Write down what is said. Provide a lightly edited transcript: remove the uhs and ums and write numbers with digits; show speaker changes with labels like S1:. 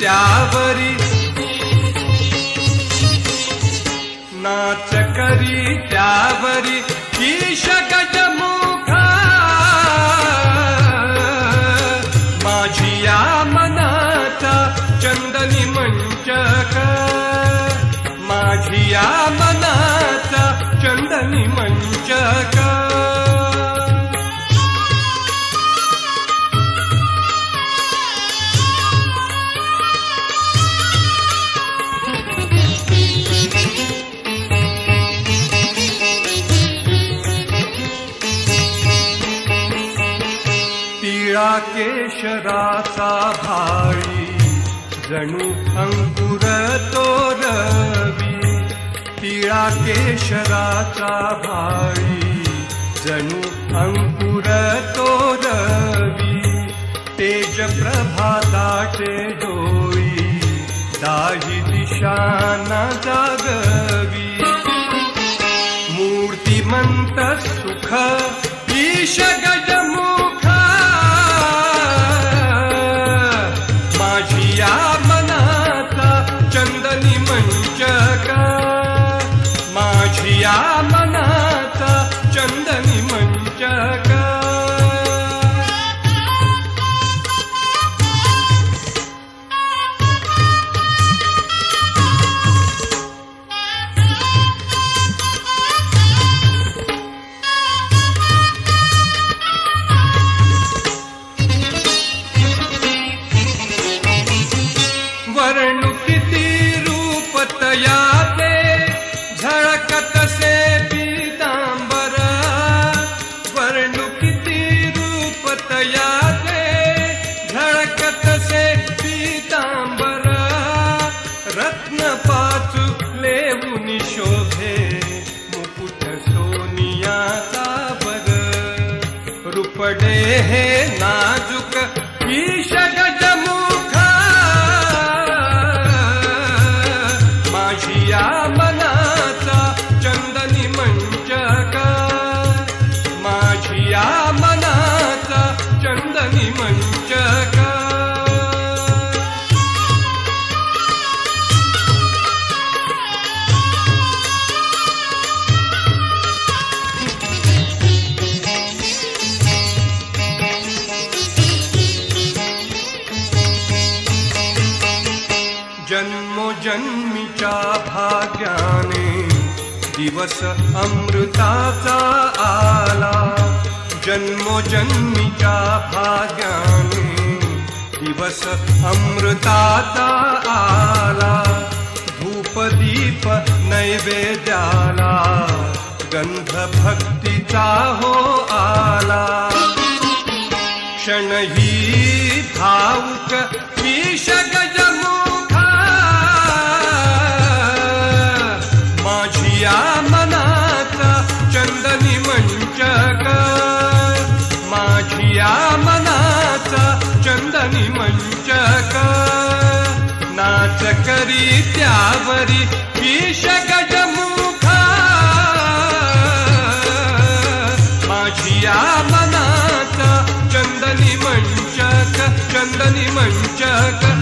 S1: त्यावरी नाच करी त्यावरी ईश गजमुखा माझिया मनाचा चंदनी मंचक माझिया मनाचा चंदनी मंचक पिळा केशराचा भाळी जणू अंकुर तो रवी पिळा केशराचा भाळी जणू अंकुर तो रवी तेज प्रभाताचे डोळी दाही दिशांना जागवी मूर्तिमंत सुख ईश गजमुखा माझिया मनाचा चंदनी मंचक माझिया मनाचा चंदनी मंचक वर्णुकिती रूप तयाचे झळकत से पीतांबर वर्णुकिती रूप तयाचे झळकत से पीतांबर रत्न पाचू लेवून शोभे मुकुट सोनियाचा बर रूपडे हे नाजुक ईश गजमुखा माझिया मनाचा चंदनी मंचक माझिया मनाचा चंदनी मंचक जन्मोजन्मीच्या भाग्याने दिवस अमृताचा आला जन्मोजन्मीच्या भाग्याने दिवस अमृताचा आला धूपदीप नैवेद्याला गंध भक्तीचा हो आला क्षणही भावुक ईश गजमुखा माझिया मनाचा चंदनी मंचक माझिया मनाचा चंदनी मंचक नाच करी त्यावरी ईश गजमुखा माझिया मनाचा चंदनी मंचक